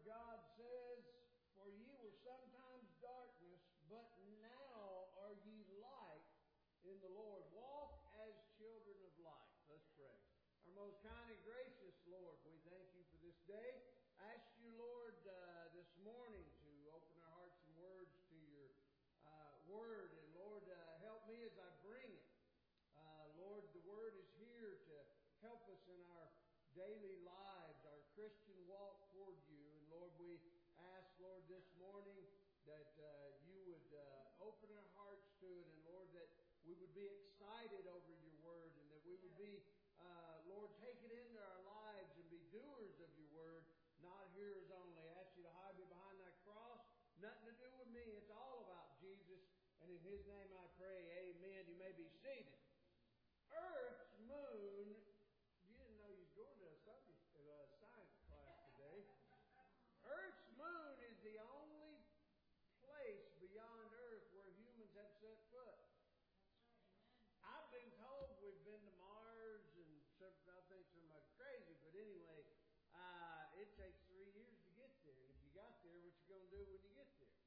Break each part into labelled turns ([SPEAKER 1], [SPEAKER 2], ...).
[SPEAKER 1] God says, "For ye were sometimes darkness, but now are ye light in the Lord. Walk as children of light." Let's pray. Our most kind and gracious Lord, we thank you for this day. I ask you, Lord, this morning to open our hearts and words to your word. And Lord, help me as I bring it. Lord, the word is here to help us in our daily lives, our Christian walk toward you. And Lord, we ask, Lord, this morning that you would open our hearts to it. And Lord, that we would be excited over your word, and that we would be, Lord, take it into our lives and be doers of your word, not hearers only. I ask you to hide me behind that cross. Nothing to do with me. It's all about Jesus. And in his name I pray, amen. You may be seated. Earth's moon. You didn't know you was going to a science class today. Earth's moon is the only place beyond Earth where humans have set foot. I've been told we've been to Mars, and I think somebody's crazy, but anyway, it takes 3 years to get there. And if you got there, what you going to do when you get there?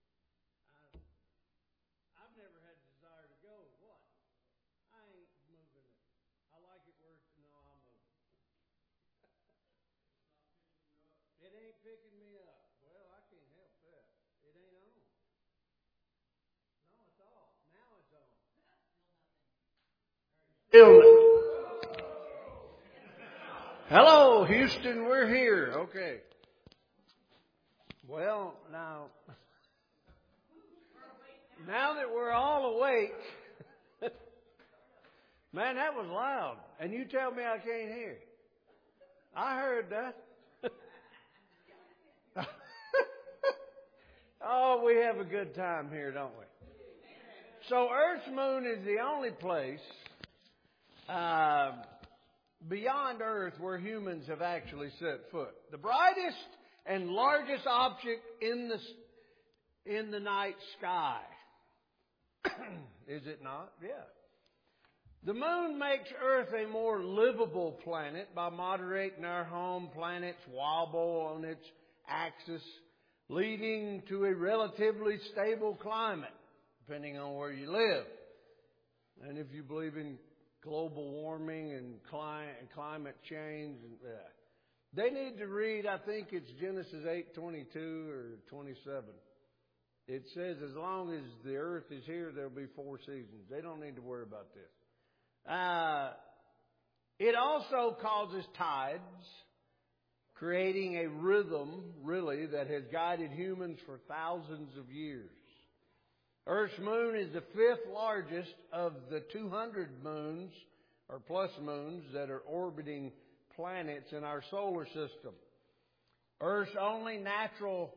[SPEAKER 1] I've never had a desire to go. What? I ain't moving it. I like it where I'll move it. It ain't picking me up. Well, I can't help that. It ain't on. No, it's off. Now it's on. Hello, Houston, we're here. Okay. Well, now that we're all awake, man, that was loud. And you tell me I can't hear. I heard that. Oh, we have a good time here, don't we? So Earth's moon is the only place beyond Earth where humans have actually set foot. The brightest and largest object in the night sky. Is it not? Yeah. The moon makes Earth a more livable planet by moderating our home planet's wobble on its axis, leading to a relatively stable climate, depending on where you live. And if you believe in global warming and climate change, they need to read, I think it's Genesis 8:22 or 27. It says as long as the earth is here, there'll be 4 seasons. They don't need to worry about this. It also causes tides, creating a rhythm, really, that has guided humans for thousands of years. Earth's moon is the 5th largest of the 200 moons, or plus moons, that are orbiting planets in our solar system. Earth's only natural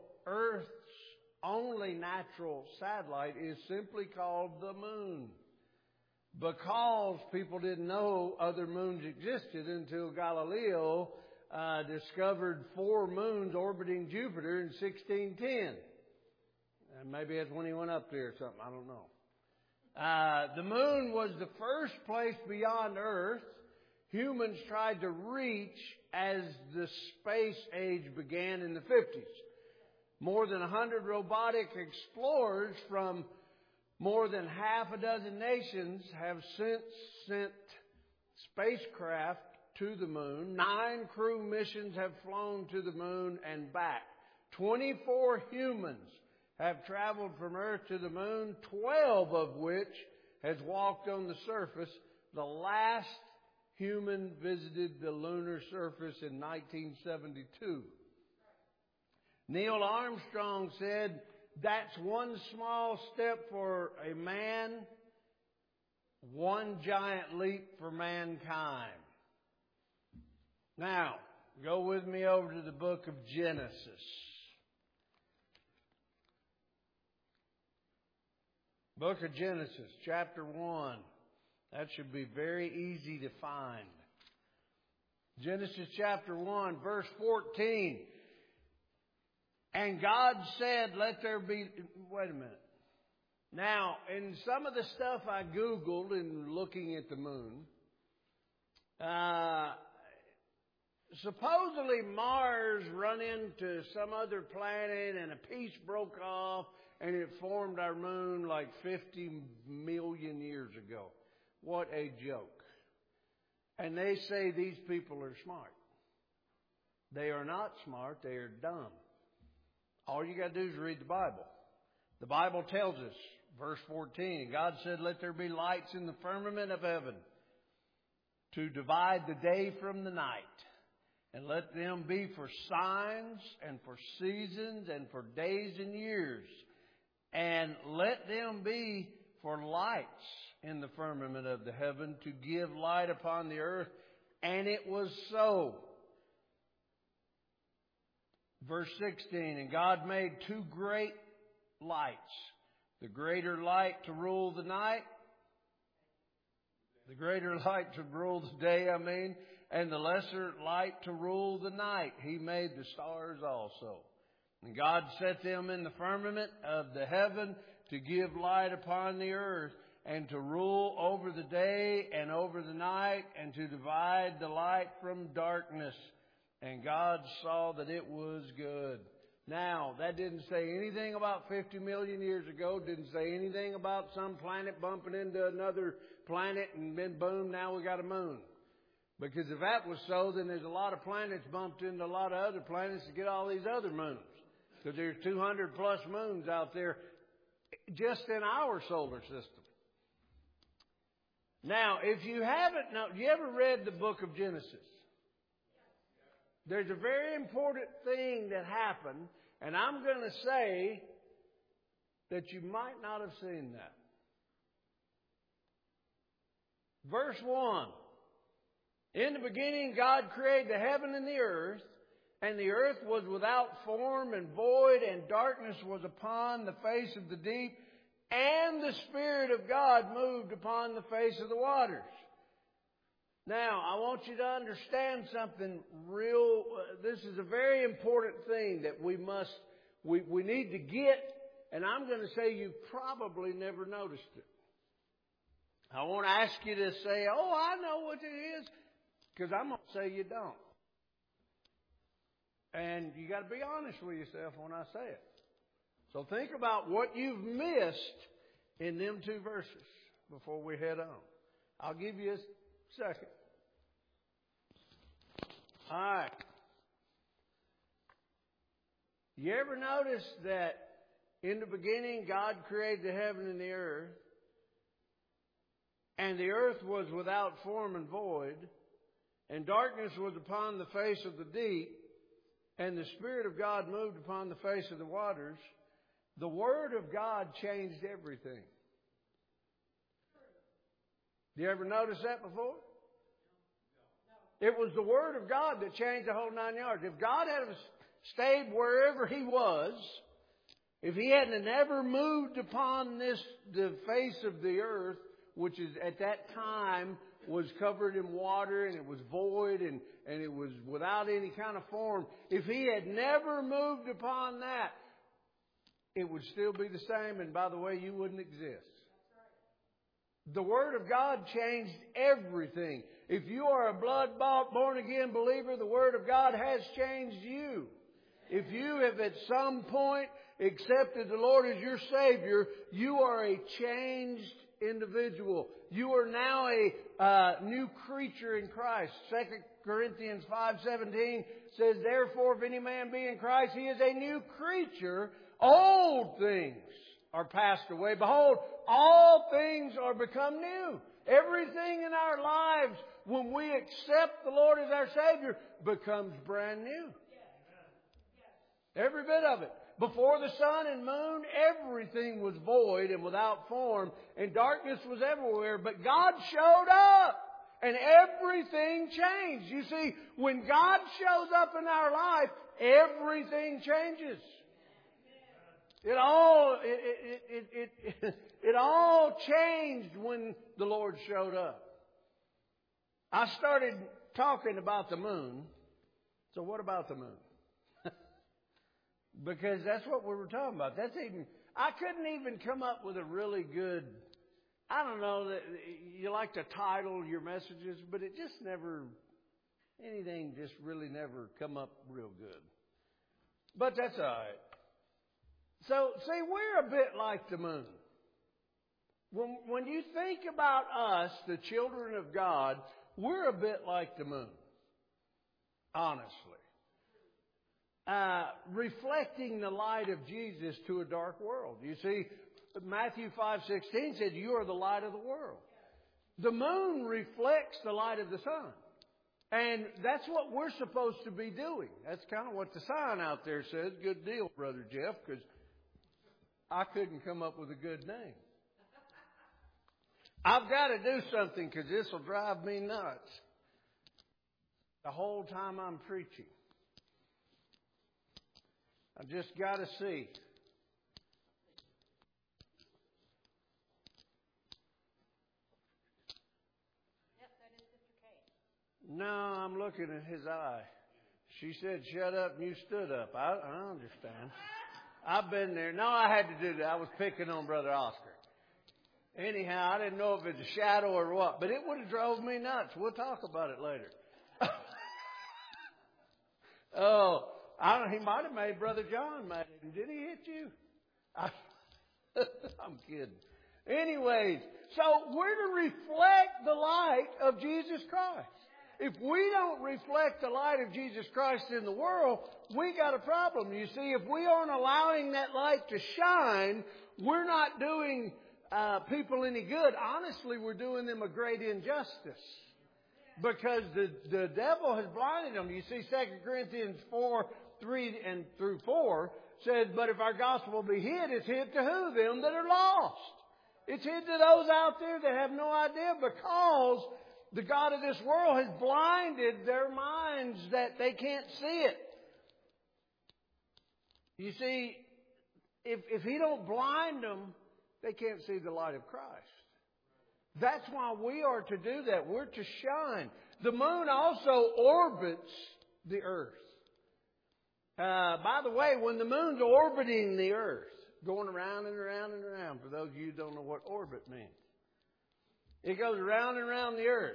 [SPEAKER 1] satellite is simply called the moon, because people didn't know other moons existed until Galileo discovered 4 moons orbiting Jupiter in 1610. And maybe that's when he went up there or something. I don't know. The moon was the first place beyond Earth humans tried to reach as the space age began in the 50s. More than 100 robotic explorers from more than half a dozen nations have since sent spacecraft to the moon. 9 crew missions have flown to the moon and back. 24 humans have traveled from Earth to the moon, 12 of which has walked on the surface. The last human visited the lunar surface in 1972. Neil Armstrong said, "That's one small step for a man, one giant leap for mankind." Now, go with me over to the book of Genesis. Book of Genesis, chapter 1. That should be very easy to find. Genesis chapter 1, verse 14. And God said, let there be... Wait a minute. Now, in some of the stuff I Googled in looking at the moon, supposedly Mars run into some other planet and a piece broke off and it formed our moon like 50 million years ago. What a joke. And they say these people are smart. They are not smart, they are dumb. All you got to do is read the Bible. The Bible tells us, verse 14, God said, "Let there be lights in the firmament of heaven to divide the day from the night. And let them be for signs and for seasons and for days and years. And let them be for lights in the firmament of the heaven to give light upon the earth." And it was so. Verse 16, "And God made two great lights, the greater light to rule the night, the greater light to rule the day, and the lesser light to rule the night. He made the stars also. And God set them in the firmament of the heaven to give light upon the earth, and to rule over the day and over the night, and to divide the light from darkness. And God saw that it was good." Now, that didn't say anything about 50 million years ago. Didn't say anything about some planet bumping into another planet and then boom, now we got a moon. Because if that was so, then there's a lot of planets bumped into a lot of other planets to get all these other moons. Because there's 200 plus moons out there just in our solar system. Now, if you haven't, you ever read the book of Genesis? There's a very important thing that happened, and I'm going to say that you might not have seen that. Verse 1. "In the beginning God created the heaven and the earth was without form and void, and darkness was upon the face of the deep, and the Spirit of God moved upon the face of the waters." Now, I want you to understand something this is a very important thing that we need to get, and I'm going to say you probably never noticed it. I want to ask you to say, "Oh, I know what it is," because I'm going to say you don't. And you got to be honest with yourself when I say it. So think about what you've missed in them two verses before we head on. I'll give you a second. All right. You ever notice that in the beginning God created the heaven and the earth, and the earth was without form and void, and darkness was upon the face of the deep, and the Spirit of God moved upon the face of the waters? The Word of God changed everything. Do you ever notice that before? It was the Word of God that changed the whole 9 yards. If God had stayed wherever He was, if He hadn't never moved upon the face of the earth, which is at that time was covered in water and it was void and it was without any kind of form, if He had never moved upon that, it would still be the same. And by the way, you wouldn't exist. The Word of God changed everything. If you are a blood-bought, born-again believer, the Word of God has changed you. If you have at some point accepted the Lord as your Savior, you are a changed individual. You are now a new creature in Christ. 2 Corinthians 5:17 says, "Therefore, if any man be in Christ, he is a new creature. Old things are passed away. Behold, all things are become new." Everything in our lives, when we accept the Lord as our Savior, becomes brand new. Every bit of it. Before the sun and moon, everything was void and without form, and darkness was everywhere. But God showed up, and everything changed. You see, when God shows up in our life, everything changes. It all changed when the Lord showed up. I started talking about the moon. So what about the moon? Because that's what we were talking about. I couldn't even come up with a really good, I don't know, that you like to title your messages, but it just never anything just really never come up real good. But that's all right. So, see, we're a bit like the moon. When you think about us, the children of God, we're a bit like the moon. Honestly. Reflecting the light of Jesus to a dark world. You see, Matthew 5:16 said, you are the light of the world. The moon reflects the light of the sun. And that's what we're supposed to be doing. That's kind of what the sign out there says. Good deal, Brother Jeff, because I couldn't come up with a good name. I've got to do something because this will drive me nuts the whole time I'm preaching. I've just got to see. No, I'm looking at his eye. She said, shut up, and you stood up. I understand. I've been there. No, I had to do that. I was picking on Brother Oscar. Anyhow, I didn't know if it's a shadow or what, but it would have drove me nuts. We'll talk about it later. He might have made Brother John mad. Did he hit you? I'm kidding. Anyways, so we're to reflect the light of Jesus Christ. If we don't reflect the light of Jesus Christ in the world, we got a problem. You see, if we aren't allowing that light to shine, we're not doing people any good. Honestly, we're doing them a great injustice. Because the devil has blinded them. You see, 2 Corinthians 4:3-4 says, but if our gospel be hid, it's hid to who? Them that are lost. It's hid to those out there that have no idea, because the God of this world has blinded their minds that they can't see it. You see, if He don't blind them, they can't see the light of Christ. That's why we are to do that. We're to shine. The moon also orbits the earth. By the way, when the moon's orbiting the earth, going around and around and around, for those of you who don't know what orbit means, it goes around and around the earth.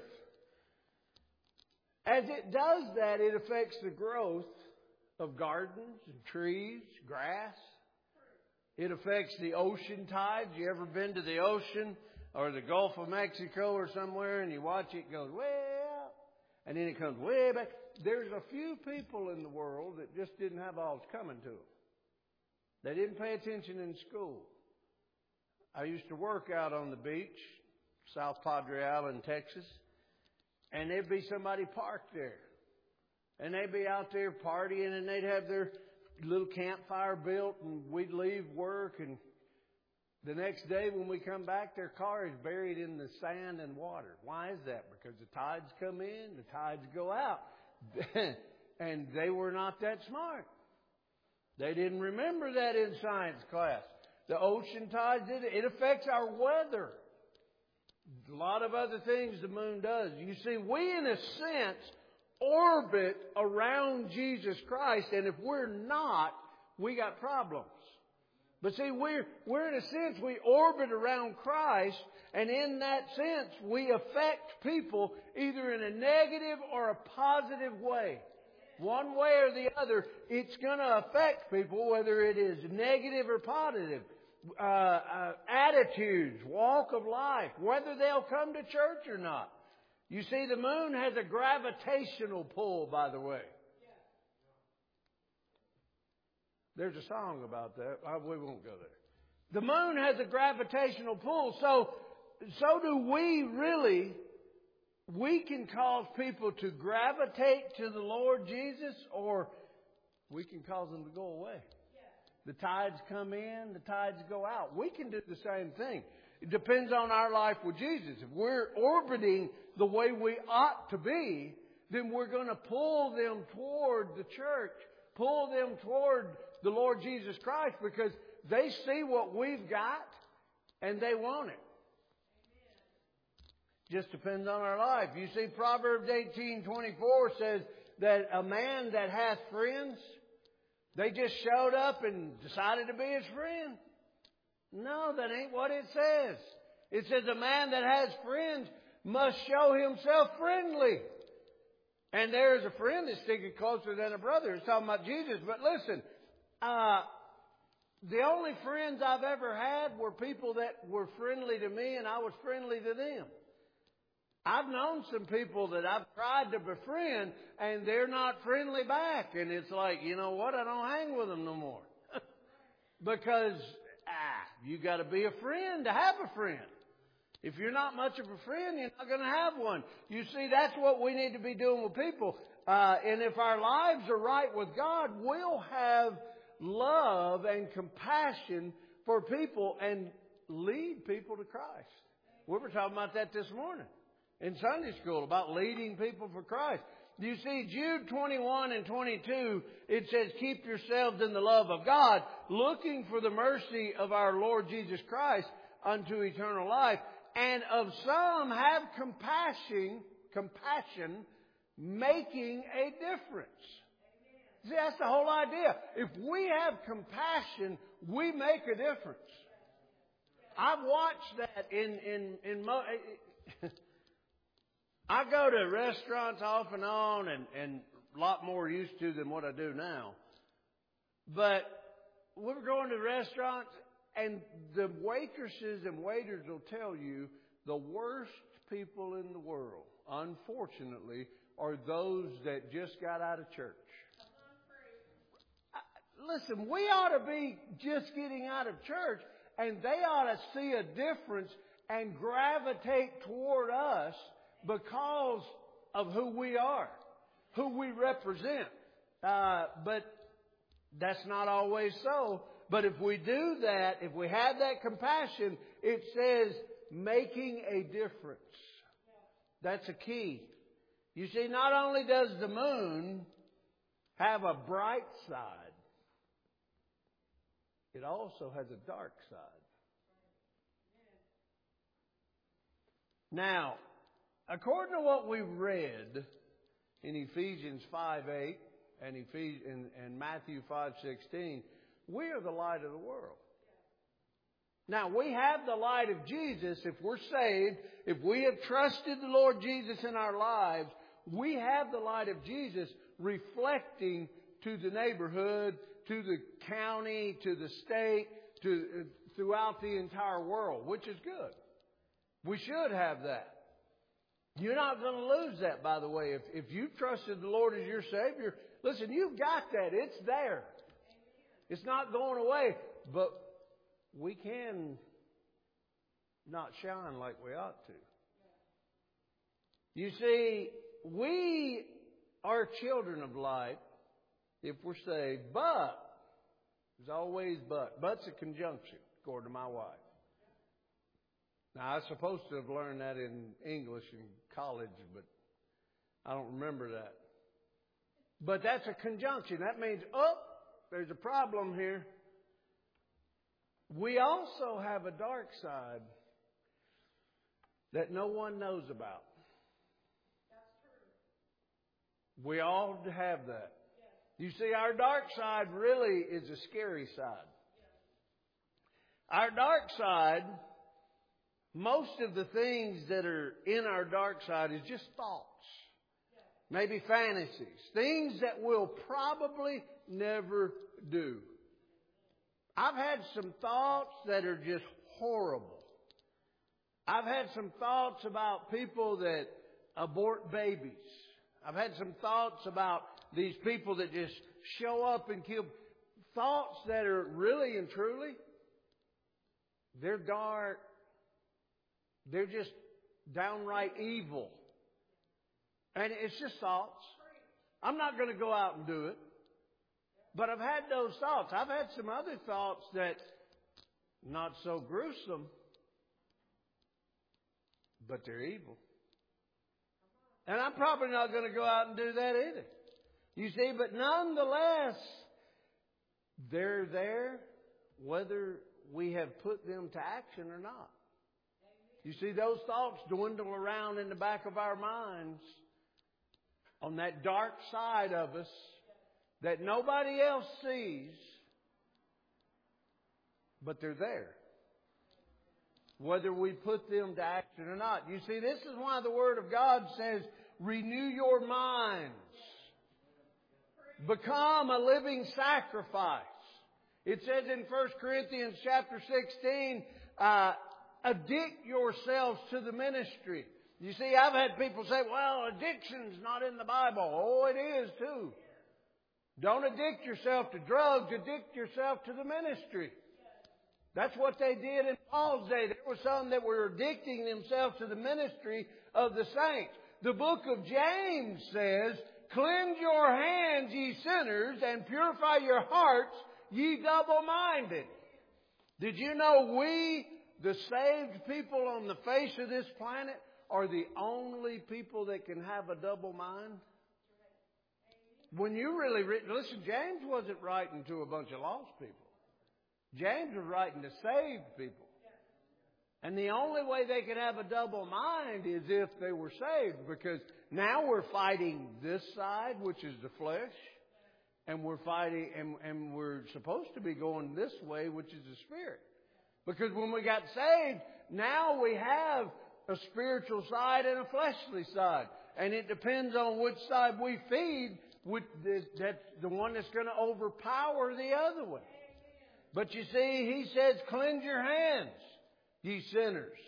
[SPEAKER 1] As it does that, it affects the growth of gardens and trees, grass. It affects the ocean tides. You ever been to the ocean or the Gulf of Mexico or somewhere and you watch it go way out and then it comes way back? There's a few people in the world that just didn't have all that's coming to them. They didn't pay attention in school. I used to work out on the beach, South Padre Island, Texas, and there'd be somebody parked there. And they'd be out there partying, and they'd have their little campfire built, and we'd leave work, and the next day when we come back, their car is buried in the sand and water. Why is that? Because the tides come in, the tides go out. And they were not that smart. They didn't remember that in science class. The ocean tides, it affects our weather. A lot of other things the moon does. You see, we in a sense orbit around Jesus Christ, and if we're not, we got problems. But see, we're in a sense, we orbit around Christ, and in that sense, we affect people either in a negative or a positive way. One way or the other, it's going to affect people, whether it is negative or positive. Attitudes, walk of life, whether they'll come to church or not. You see, the moon has a gravitational pull, by the way. There's a song about that. We won't go there. The moon has a gravitational pull. So do we really. We can cause people to gravitate to the Lord Jesus, or we can cause them to go away. The tides come in, the tides go out. We can do the same thing. It depends on our life with Jesus. If we're orbiting the way we ought to be, then we're going to pull them toward the church, pull them toward the Lord Jesus Christ, because they see what we've got and they want it. Just depends on our life. You see, Proverbs 18:24 says that a man that hath friends, they just showed up and decided to be his friend. No, that ain't what it says. It says a man that has friends must show himself friendly. And there is a friend that's sticking closer than a brother. It's talking about Jesus. But listen, the only friends I've ever had were people that were friendly to me and I was friendly to them. I've known some people that I've tried to befriend and they're not friendly back. And it's like, you know what? I don't hang with them no more. Because you got to be a friend to have a friend. If you're not much of a friend, you're not going to have one. You see, that's what we need to be doing with people. And if our lives are right with God, we'll have love and compassion for people and lead people to Christ. We were talking about that this morning in Sunday school, about leading people for Christ. You see, Jude 21 and 22, it says, keep yourselves in the love of God, looking for the mercy of our Lord Jesus Christ unto eternal life. And of some have compassion, making a difference. See, that's the whole idea. If we have compassion, we make a difference. I've watched that I go to restaurants off and on and a lot more used to than what I do now. But we were going to restaurants and the waitresses and waiters will tell you the worst people in the world, unfortunately, are those that just got out of church. Listen, we ought to be just getting out of church and they ought to see a difference and gravitate toward us because of who we are, who we represent. But that's not always so. But if we do that, if we have that compassion, it says making a difference. That's a key. You see, not only does the moon have a bright side, it also has a dark side. Now, according to what we read in Ephesians 5:8 and Matthew 5:16, we are the light of the world. Now, we have the light of Jesus. If we're saved, if we have trusted the Lord Jesus in our lives, we have the light of Jesus reflecting to the neighborhood, to the county, to the state, throughout the entire world, which is good. We should have that. You're not going to lose that, by the way. If you've trusted the Lord as your Savior, listen, you've got that. It's there. It's not going away. But we can not shine like we ought to. You see, we are children of light if we're saved. But, there's always but. But's a conjunction, according to my wife. Now, I was supposed to have learned that in English in college, but I don't remember that. But that's a conjunction. That means, there's a problem here. We also have a dark side that no one knows about. We all have that. You see, our dark side really is a scary side. Our dark side, most of the things that are in our dark side is just thoughts. Maybe fantasies. Things that we'll probably never do. I've had some thoughts that are just horrible. I've had some thoughts about people that abort babies. I've had some thoughts about these people that just show up and kill. Thoughts that are really and truly, they're dark. They're just downright evil. And it's just thoughts. I'm not going to go out and do it. But I've had those thoughts. I've had some other thoughts that not so gruesome, but they're evil. And I'm probably not going to go out and do that either. You see, but nonetheless, they're there whether we have put them to action or not. You see, those thoughts dwindle around in the back of our minds on that dark side of us that nobody else sees, but they're there, whether we put them to action or not. You see, this is why the Word of God says renew your minds. Become a living sacrifice. It says in 1 Corinthians chapter 16, addict yourselves to the ministry. You see, I've had people say, well, addiction's not in the Bible. Oh, it is too. Don't addict yourself to drugs. Addict yourself to the ministry. That's what they did in Paul's day. There were some that were addicting themselves to the ministry of the saints. The book of James says, cleanse your hands, ye sinners, and purify your hearts, ye double-minded. Did you know we, the saved people on the face of this planet, are the only people that can have a double mind? When you really listen, James wasn't writing to a bunch of lost people. James was writing to saved people. And the only way they could have a double mind is if they were saved, because now we're fighting this side, which is the flesh, and we're fighting, and we're supposed to be going this way, which is the spirit. Because when we got saved, now we have a spiritual side and a fleshly side. And it depends on which side we feed, that's the one that's going to overpower the other one. But you see, he says, cleanse your hands, ye sinners.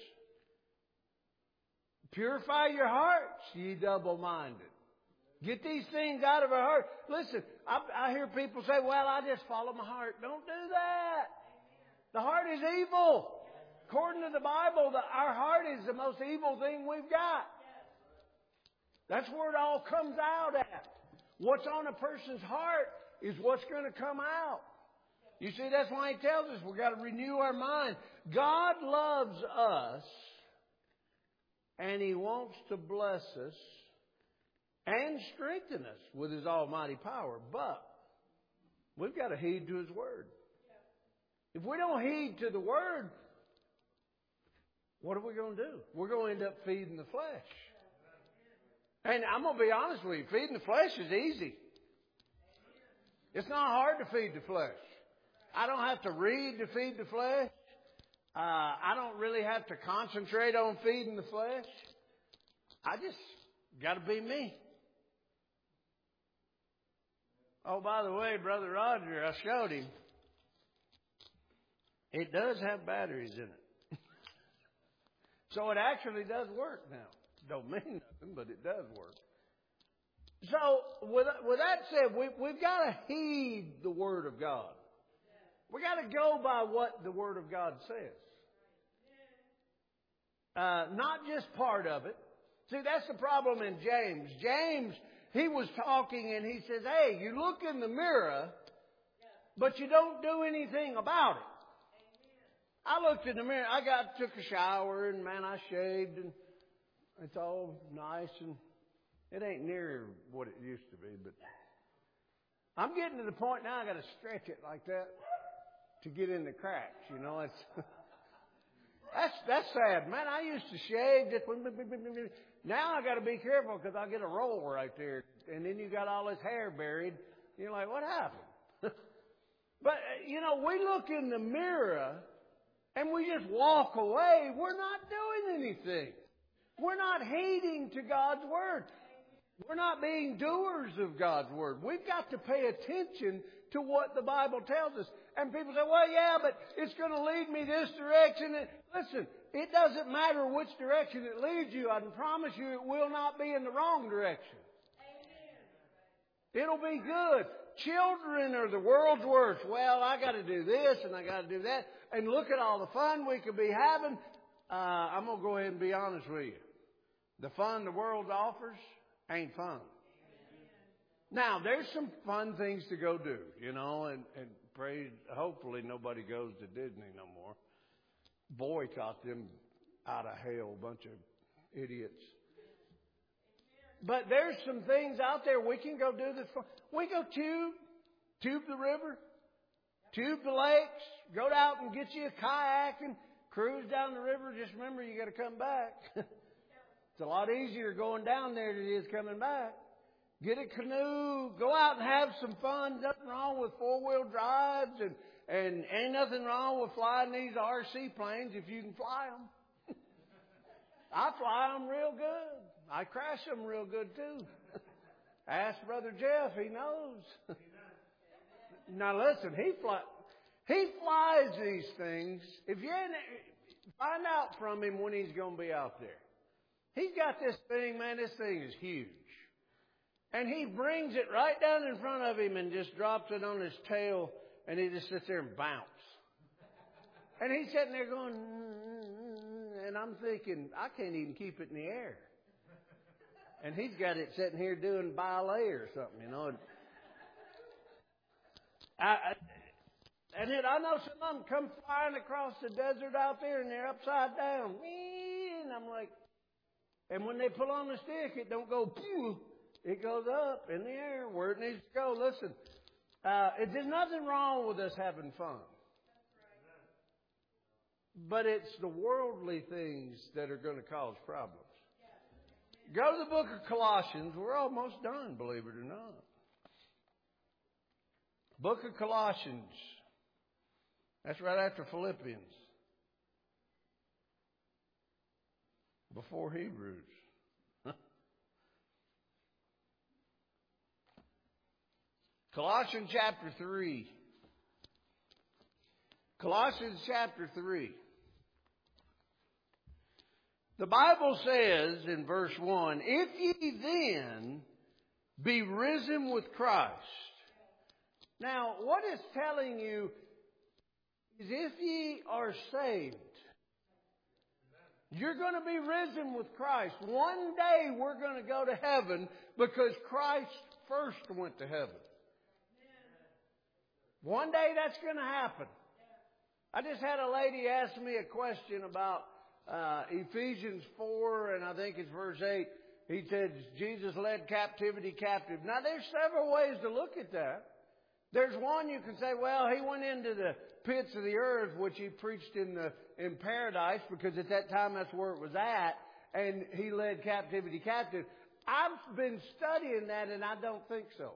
[SPEAKER 1] Purify your hearts, ye double-minded. Get these things out of our heart. Listen, I hear people say, well, I just follow my heart. Don't do that. The heart is evil. According to the Bible, our heart is the most evil thing we've got. That's where it all comes out at. What's on a person's heart is what's going to come out. You see, that's why he tells us we've got to renew our mind. God loves us, and He wants to bless us and strengthen us with His almighty power. But we've got to heed to His Word. If we don't heed to the Word, what are we going to do? We're going to end up feeding the flesh. And I'm going to be honest with you, feeding the flesh is easy. It's not hard to feed the flesh. I don't have to read to feed the flesh. I don't really have to concentrate on feeding the flesh. I just got to be me. Oh, by the way, Brother Roger, I showed him. It does have batteries in it. So it actually does work now. Don't mean nothing, but it does work. So with that said, we've got to heed the Word of God. We got to go by what the Word of God says. Not just part of it. See, that's the problem in James. James, he was talking and he says, hey, you look in the mirror, but you don't do anything about it. I looked in the mirror. Took a shower, and man, I shaved, and it's all nice, and it ain't near what it used to be. But I'm getting to the point now I got to stretch it like that to get in the cracks. You know, that's sad, man. I used to shave just. Now I got to be careful because I get a roll right there, and then you got all this hair buried. You're like, what happened? But you know, we look in the mirror. And we just walk away. We're not doing anything. We're not heeding to God's Word. We're not being doers of God's Word. We've got to pay attention to what the Bible tells us. And people say, well, yeah, but it's going to lead me this direction. Listen, it doesn't matter which direction it leads you. I can promise you it will not be in the wrong direction. It'll be good. Children are the world's worst. Well, I got to do this and I got to do that. And look at all the fun we could be having. I'm going to go ahead and be honest with you. The fun the world offers ain't fun. Now, there's some fun things to go do, you know, and hopefully nobody goes to Disney no more. Boycott them out of hell, bunch of idiots. But there's some things out there we can go do this for. We go tube the river, tube the lakes, go out and get you a kayak and cruise down the river. Just remember, you got to come back. It's a lot easier going down there than it is coming back. Get a canoe, go out and have some fun. Nothing wrong with four-wheel drives, and ain't nothing wrong with flying these RC planes if you can fly them. I fly them real good. I crash them real good too. Ask Brother Jeff, he knows. Now listen, he flies these things. If you find out from him when he's going to be out there. He's got this thing, man, this thing is huge. And he brings it right down in front of him and just drops it on his tail, and he just sits there and bounce. And he's sitting there going, and I'm thinking, I can't even keep it in the air. And he's got it sitting here doing ballet or something, you know. And then I know some of them come flying across the desert out there, and they're upside down. And I'm like, and when they pull on the stick, it don't go, poof. It goes up in the air where it needs to go. Listen, there's nothing wrong with us having fun. But it's the worldly things that are going to cause problems. Go to the book of Colossians. We're almost done, believe it or not. Book of Colossians. That's right after Philippians. Before Hebrews. Colossians chapter 3. Colossians chapter 3. The Bible says in verse 1, if ye then be risen with Christ. Now, what it's telling you is if ye are saved, you're going to be risen with Christ. One day we're going to go to heaven because Christ first went to heaven. One day that's going to happen. I just had a lady ask me a question about Ephesians 4, and I think it's verse 8. He said, Jesus led captivity captive. Now, there's several ways to look at that. There's one you can say, well, he went into the pits of the earth, which he preached in paradise, because at that time that's where it was at, and he led captivity captive. I've been studying that, and I don't think so.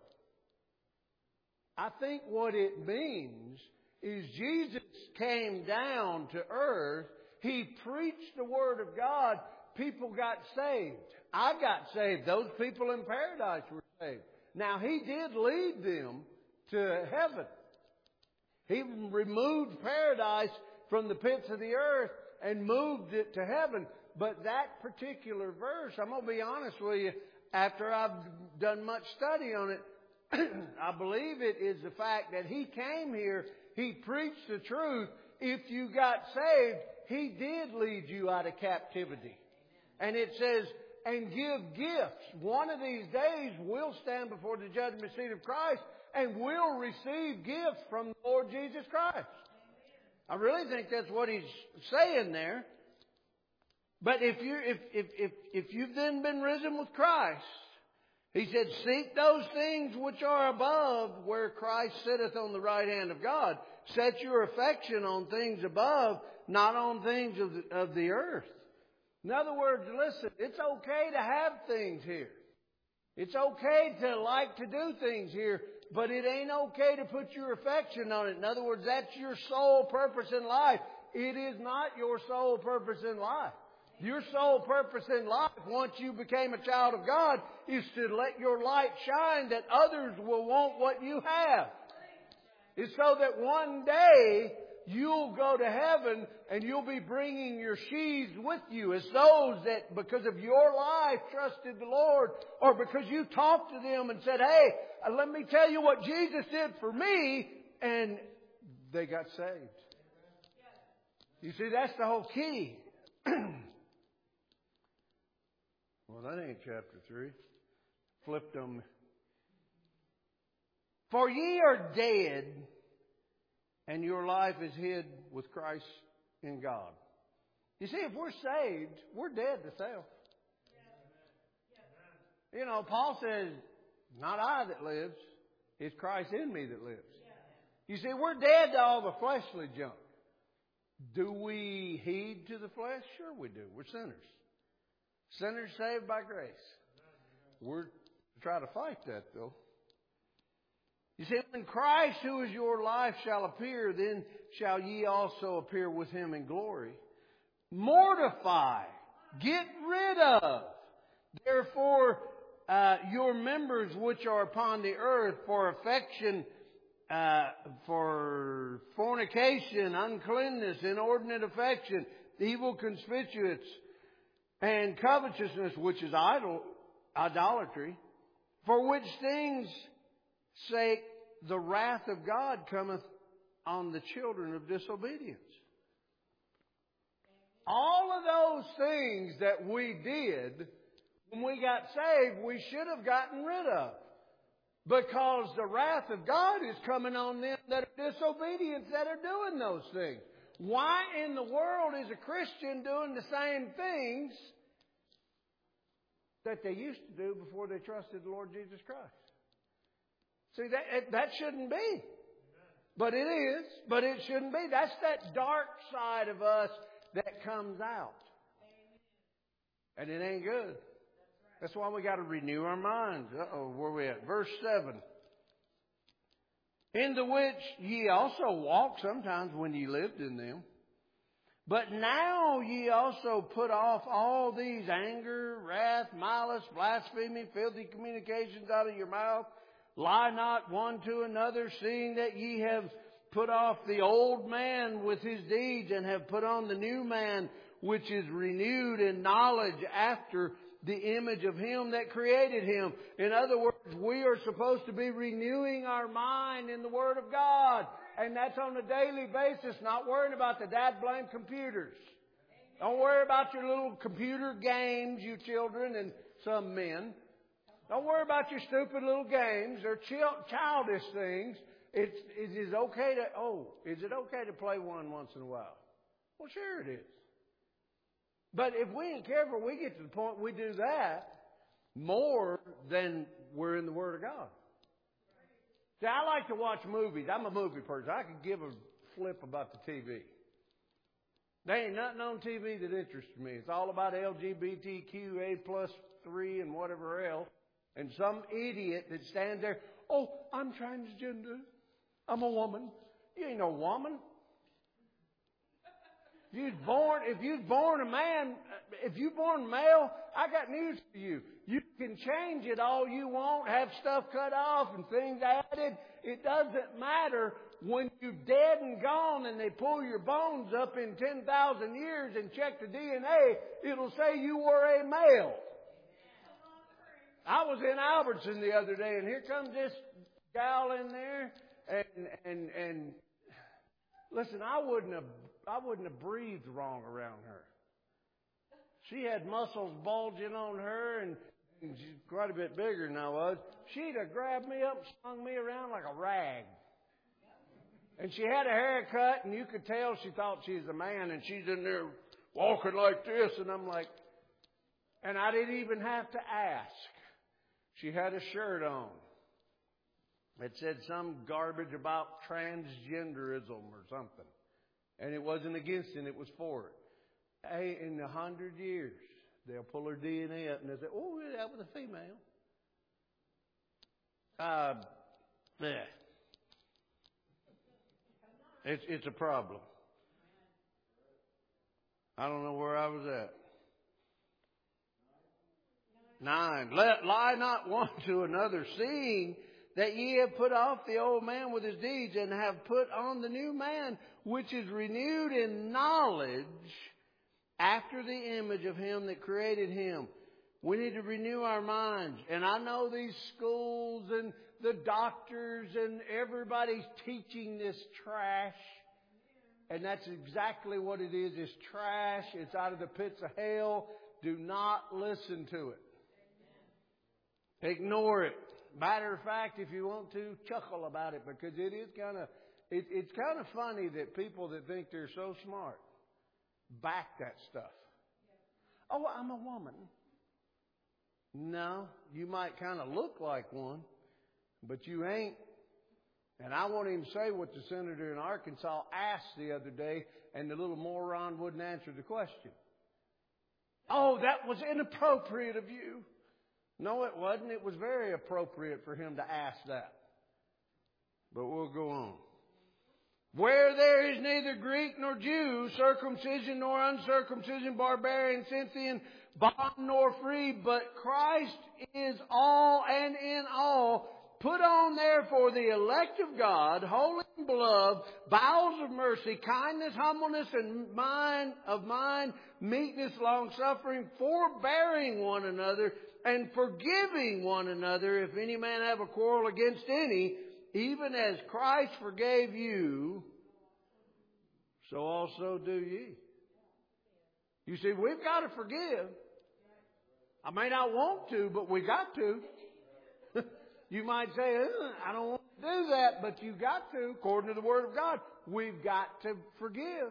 [SPEAKER 1] I think what it means is Jesus came down to earth. He preached the Word of God. People got saved. I got saved. Those people in paradise were saved. Now, He did lead them to heaven. He removed paradise from the pits of the earth and moved it to heaven. But that particular verse, I'm going to be honest with you, after I've done much study on it, I believe it is the fact that He came here, He preached the truth. If you got saved, He did lead you out of captivity. And it says, and give gifts. One of these days we'll stand before the judgment seat of Christ and we'll receive gifts from the Lord Jesus Christ. I really think that's what He's saying there. But if you've then been risen with Christ, He said, seek those things which are above, where Christ sitteth on the right hand of God. Set your affection on things above, not on things of the earth. In other words, listen, it's okay to have things here. It's okay to like to do things here, but it ain't okay to put your affection on it. In other words, that's your sole purpose in life. It is not your sole purpose in life. Your sole purpose in life, once you became a child of God, is to let your light shine that others will want what you have. It's so that one day you'll go to heaven and you'll be bringing your sheaves with you as those that, because of your life, trusted the Lord, or because you talked to them and said, hey, let me tell you what Jesus did for me, and they got saved. You see, that's the whole key. Well, that ain't chapter 3. Flipped on. For ye are dead, and your life is hid with Christ in God. You see, if we're saved, we're dead to self. You know, Paul says, not I that lives, it's Christ in me that lives. You see, we're dead to all the fleshly junk. Do we heed to the flesh? Sure we do. We're sinners. Sinners saved by grace. We're trying to fight that, though. You see, when Christ, who is your life, shall appear, then shall ye also appear with Him in glory. Mortify, get rid of Therefore, your members which are upon the earth for affection, for fornication, uncleanness, inordinate affection, evil concupiscence, and covetousness, which is idolatry, for which things sake the wrath of God cometh on the children of disobedience. All of those things that we did when we got saved, we should have gotten rid of. Because the wrath of God is coming on them that are disobedient, that are doing those things. Why in the world is a Christian doing the same things that they used to do before they trusted the Lord Jesus Christ? See, that shouldn't be. But it is. But it shouldn't be. That's that dark side of us that comes out. And it ain't good. That's why we got to renew our minds. Where are we at? Verse 7. In the which ye also walked sometimes when ye lived in them. But now ye also put off all these: anger, wrath, malice, blasphemy, filthy communications out of your mouth. Lie not one to another, seeing that ye have put off the old man with his deeds, and have put on the new man, which is renewed in knowledge after the image of Him that created him. In other words, we are supposed to be renewing our mind in the Word of God. And that's on a daily basis, not worrying about the dad-blame computers. Don't worry about your little computer games, you children and some men. Don't worry about your stupid little games. They're childish things. Is it okay to play one once in a while? Well, sure it is. But if we ain't careful, we get to the point we do that more than we're in the Word of God. See, I like to watch movies. I'm a movie person. I could give a flip about the TV. There ain't nothing on TV that interests me. It's all about LGBTQ, A+3 and whatever else. And some idiot that stands there, oh, I'm transgender. I'm a woman. You ain't no woman. If you're born a man, if you're born male, I got news for you. You can change it all you want, have stuff cut off and things added. It doesn't matter. When you're dead and gone and they pull your bones up in 10,000 years and check the DNA, it'll say you were a male. I was in Albertson the other day, and here comes this gal in there, and listen, I wouldn't have breathed wrong around her. She had muscles bulging on her, and she's quite a bit bigger than I was. She'd have grabbed me up and slung me around like a rag. And she had a haircut, and you could tell she thought she was a man, and she's in there walking like this, and I'm like, and I didn't even have to ask. She had a shirt on. It said some garbage about transgenderism or something. And it wasn't against it, it was for it. Hey, in 100 years, they'll pull her DNA up and they'll say, oh, that was a female. It's a problem. I don't know where I was at. 9. Lie not one to another, seeing that ye have put off the old man with his deeds, and have put on the new man, which is renewed in knowledge after the image of Him that created him. We need to renew our minds. And I know these schools and the doctors and everybody's teaching this trash. And that's exactly what it is. It's trash. It's out of the pits of hell. Do not listen to it. Ignore it. Matter of fact, if you want to, chuckle about it, because it is it's kind of funny that people that think they're so smart back that stuff. Oh, I'm a woman. No, you might kind of look like one, but you ain't. And I won't even say what the senator in Arkansas asked the other day, and the little moron wouldn't answer the question. Oh, that was inappropriate of you. No, it wasn't. It was very appropriate for him to ask that. But we'll go on. Where there is neither Greek nor Jew, circumcision nor uncircumcision, barbarian, Scythian, bond nor free, but Christ is all and in all. Put on therefore the elect of God, holy and beloved, bowels of mercy, kindness, humbleness, and mind, meekness, long-suffering, forbearing one another, and forgiving one another, if any man have a quarrel against any, even as Christ forgave you, so also do ye. You see, we've got to forgive. I may not want to, but we got to. You might say, I don't want to do that, but you got to. According to the Word of God, we've got to forgive.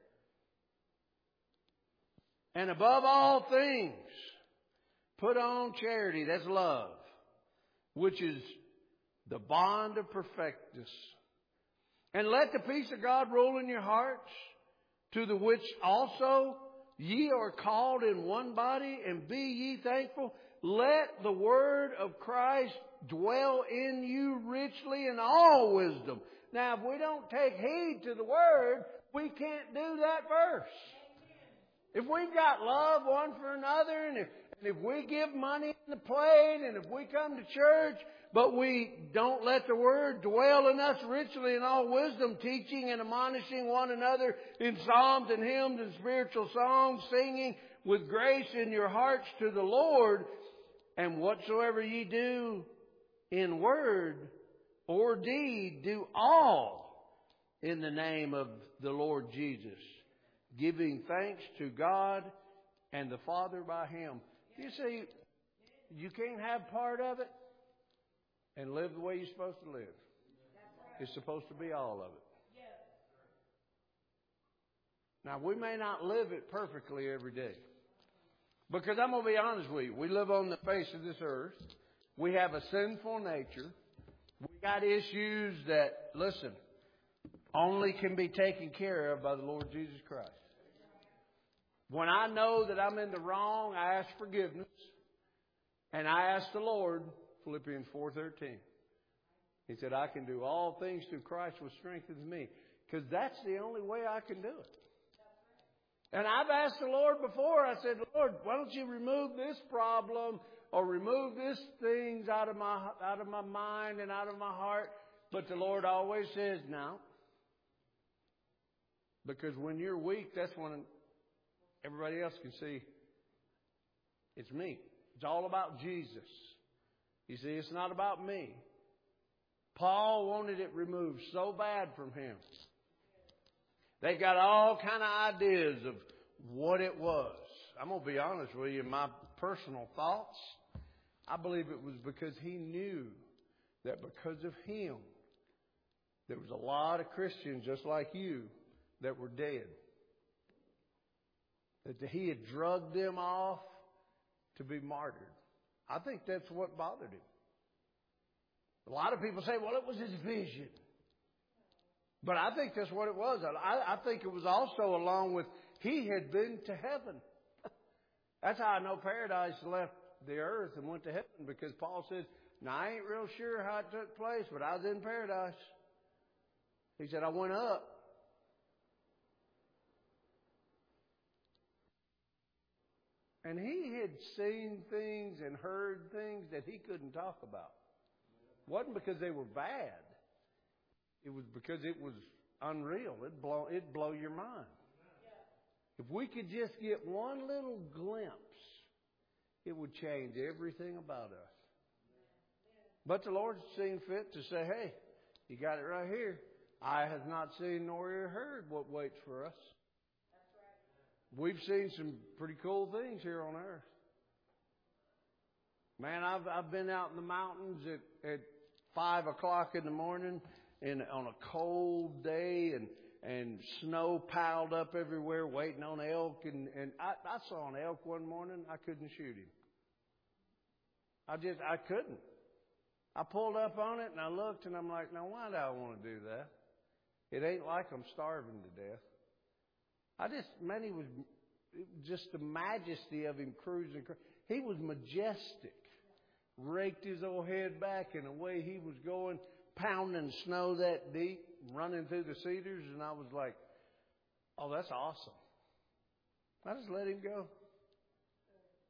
[SPEAKER 1] And above all things, put on charity, that's love, which is the bond of perfectness. And let the peace of God rule in your hearts, to the which also ye are called in one body, and be ye thankful. Let the word of Christ dwell in you richly in all wisdom. Now, if we don't take heed to the word, we can't do that first. If we've got love one for another, and if we give money in the plate, and if we come to church, but we don't let the word dwell in us richly in all wisdom, teaching and admonishing one another in psalms and hymns and spiritual songs, singing with grace in your hearts to the Lord, and whatsoever ye do in word or deed, do all in the name of the Lord Jesus, giving thanks to God and the Father by Him. You see, you can't have part of it and live the way you're supposed to live. It's supposed to be all of it. Now, we may not live it perfectly every day. Because I'm going to be honest with you. We live on the face of this earth. We have a sinful nature. We got issues that, listen, only can be taken care of by the Lord Jesus Christ. When I know that I'm in the wrong, I ask forgiveness. And I ask the Lord, Philippians 4:13. He said, I can do all things through Christ which strengthens me. Because that's the only way I can do it. And I've asked the Lord before, I said, Lord, why don't you remove this problem or remove these things out of my mind and out of my heart? But the Lord always says, no. Because when you're weak, that's when everybody else can see it's me. It's all about Jesus. You see, it's not about me. Paul wanted it removed so bad from him. They got all kind of ideas of what it was. I'm going to be honest with you. My personal thoughts, I believe it was because he knew that because of him, there was a lot of Christians just like you that were dead. That he had drugged them off to be martyred. I think that's what bothered him. A lot of people say, well, it was his vision. But I think that's what it was. I think it was also along with he had been to heaven. That's how I know Paradise left the earth and went to heaven, because Paul says, now I ain't real sure how it took place, but I was in paradise. He said, I went up. And he had seen things and heard things that he couldn't talk about. It wasn't because they were bad. It was because it was unreal. It'd blow your mind. If we could just get one little glimpse, it would change everything about us. But the Lord's seen fit to say, hey, you got it right here. Eye has not seen nor ear heard what waits for us. We've seen some pretty cool things here on earth. Man, I've been out in the mountains at 5 o'clock in the morning on a cold day and snow piled up everywhere waiting on elk. And I saw an elk one morning. I couldn't shoot him. I couldn't. I pulled up on it and I looked and I'm like, now why do I want to do that? It ain't like I'm starving to death. He was just the majesty of him cruising. He was majestic. Raked his old head back and the way he was going, pounding snow that deep, running through the cedars. And I was like, oh, that's awesome. I just let him go.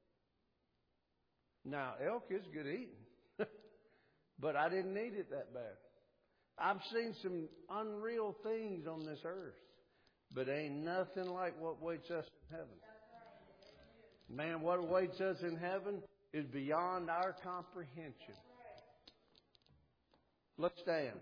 [SPEAKER 1] Now, elk is good eating, but I didn't need it that bad. I've seen some unreal things on this earth, but ain't nothing like what waits us in heaven. Man, what awaits us in heaven is beyond our comprehension. Let's stand.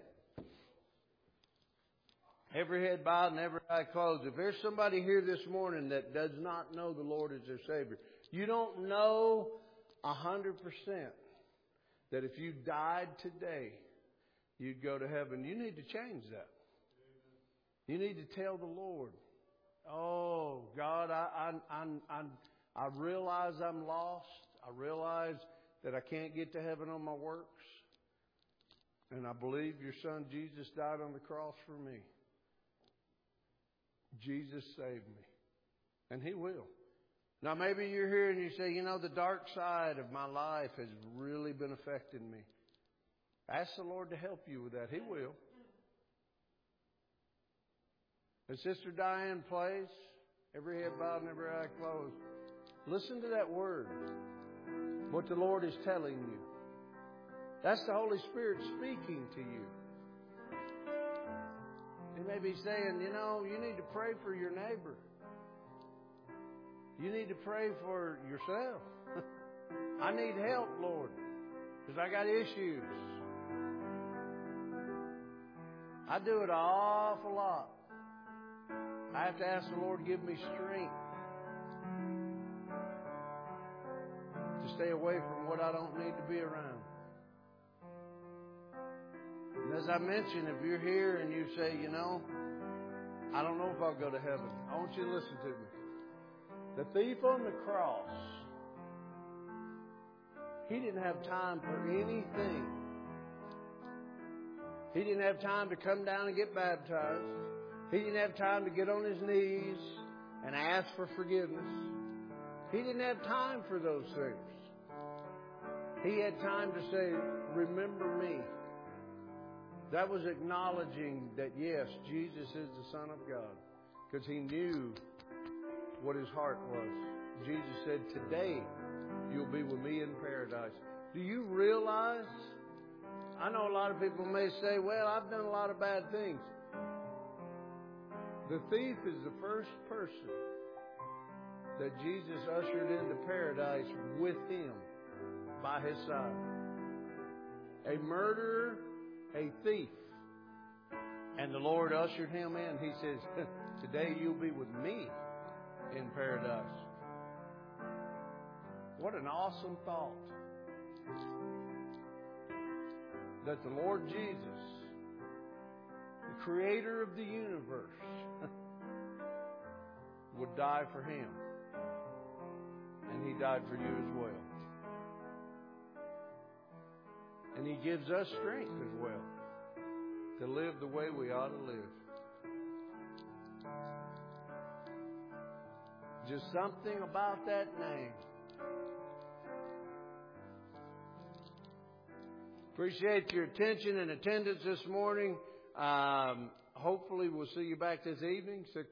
[SPEAKER 1] Every head bowed and every eye closed. If there's somebody here this morning that does not know the Lord as their Savior, you don't know 100% that if you died today, you'd go to heaven. You need to change that. You need to tell the Lord, oh, God, I realize I'm lost. I realize that I can't get to heaven on my works. And I believe your Son Jesus died on the cross for me. Jesus saved me. And He will. Now maybe you're here and you say, the dark side of my life has really been affecting me. Ask the Lord to help you with that. He will. As Sister Diane plays, every head bowed and every eye closed, listen to that word. What the Lord is telling you. That's the Holy Spirit speaking to you. He may be saying, you need to pray for your neighbor. You need to pray for yourself. I need help, Lord, because I got issues. I do it an awful lot. I have to ask the Lord to give me strength to stay away from what I don't need to be around. And as I mentioned, if you're here and you say, I don't know if I'll go to heaven, I want you to listen to me. The thief on the cross, he didn't have time for anything. He didn't have time to come down and get baptized. He didn't have time to get on his knees and ask for forgiveness. He didn't have time for those things. He had time to say, remember me. That was acknowledging that, yes, Jesus is the Son of God. Because he knew what his heart was. Jesus said, today you'll be with me in paradise. Do you realize? I know a lot of people may say, well, I've done a lot of bad things. The thief is the first person that Jesus ushered into paradise with him by his side. A murderer, a thief. And the Lord ushered him in. He says, today you'll be with me in paradise. What an awesome thought. That the Lord Jesus, the creator of the universe, would die for him. And he died for you as well. And he gives us strength as well to live the way we ought to live. Just something about that name. Appreciate your attention and attendance this morning. Hopefully we'll see you back this evening.